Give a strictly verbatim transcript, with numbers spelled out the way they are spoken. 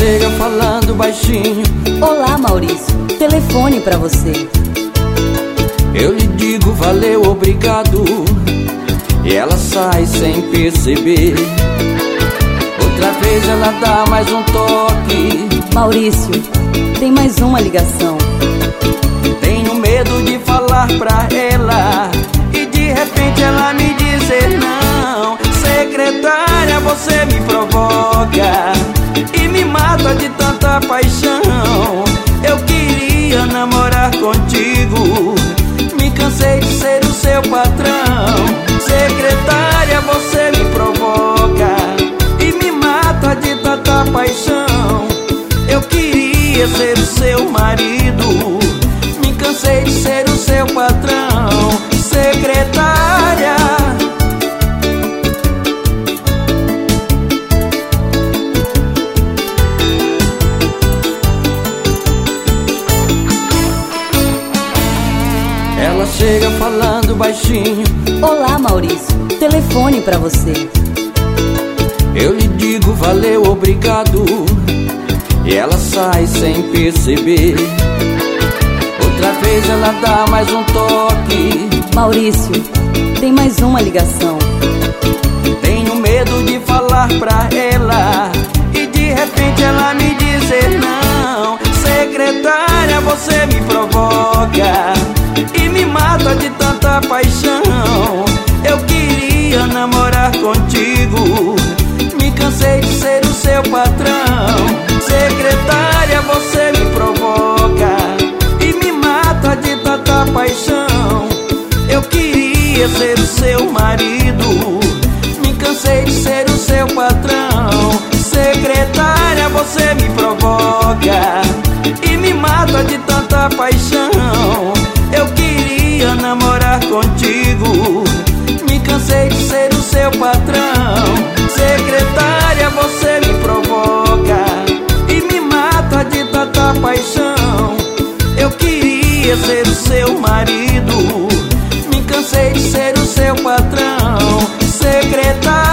chega falando baixinho: olá, Maurício, telefone pra você. Eu lhe digo valeu, obrigado, e ela sai sem perceber. Outra vez ela dá mais um toque: Maurício, tem mais uma ligação. Tenho medo de falar pra ela e de repente ela me dizer não. Secretária, você me provoca e me mata de tanta paixão. Eu queria namorar contigo, me cansei de ser o seu patrão. Secretária, você me provoca e me mata de tanta paixão. Eu queria ser o seu marido, me cansei de ser o seu patrão. Secretária, ela chega falando baixinho: olá, Maurício, telefone pra você. Eu lhe digo valeu, obrigado, e ela sai sem perceber. Outra vez ela dá mais um toque: Maurício, tem mais uma ligação. Tenho medo de falar pra ela e de repente ela me dizer não. Secretária, você me provoca e me mata de tanta paixão. Eu queria namorar contigo, me cansei de ser o seu patrão. Secretária, você me provoca e me mata de tanta paixão. Eu queria ser o seu marido, me cansei de ser o seu patrão. Secretária, você me provoca e me mata de tanta paixão. Eu queria namorar contigo, me cansei de ser o seu patrão. Secretária, você me provoca e me mata de tanta paixão. Eu queria ser o seu marido, me cansei de ser o seu patrão. Secretária,